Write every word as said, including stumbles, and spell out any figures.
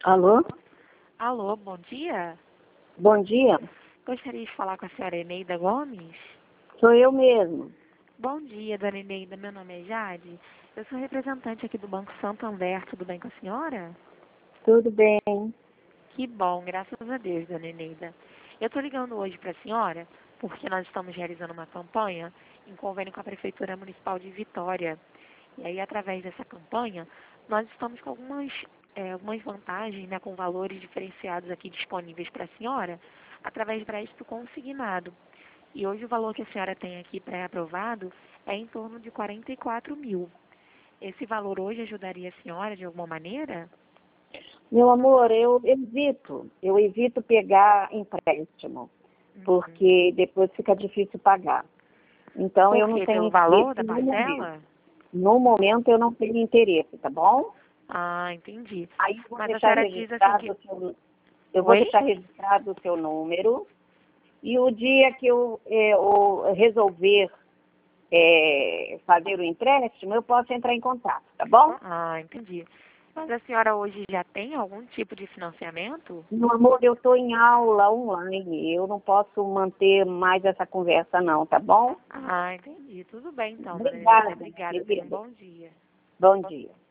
Alô? Alô, bom dia. Bom dia. Gostaria de falar com a senhora Eneida Gomes. Sou eu mesmo. Bom dia, dona Eneida. Meu nome é Jade. Eu sou representante aqui do Banco Santander. Tudo bem com a senhora? Tudo bem. Que bom, graças a Deus, dona Eneida. Eu estou ligando hoje para a senhora porque nós estamos realizando uma campanha em convênio com a Prefeitura Municipal de Vitória. E aí, através dessa campanha, nós estamos com algumas, é, algumas vantagens, né, com valores diferenciados aqui disponíveis para a senhora, através de crédito consignado. E hoje o valor que a senhora tem aqui pré-aprovado é em torno de quarenta e quatro mil. Esse valor hoje ajudaria a senhora de alguma maneira? Meu amor, eu evito. Eu evito pegar empréstimo, porque depois fica difícil pagar. Então, Por eu não quê? tenho Pelo valor interesse da no momento. parcela? No momento, eu não tenho interesse, tá bom? Ah, entendi. Aí, eu vou Mas a deixar senhora diz assim registrado que... o seu... Eu vou Oi? deixar registrado o seu número. E o dia que eu, eh, eu resolver eh, fazer o empréstimo, eu posso entrar em contato, tá bom? Ah, entendi. Mas a senhora hoje já tem algum tipo de financiamento? Meu amor, eu estou em aula online. Eu não posso manter mais essa conversa, não, tá bom? Ah, entendi. Tudo bem então, dona Eneida. Obrigada, Obrigada. Tenha um querida. bom dia. Bom dia.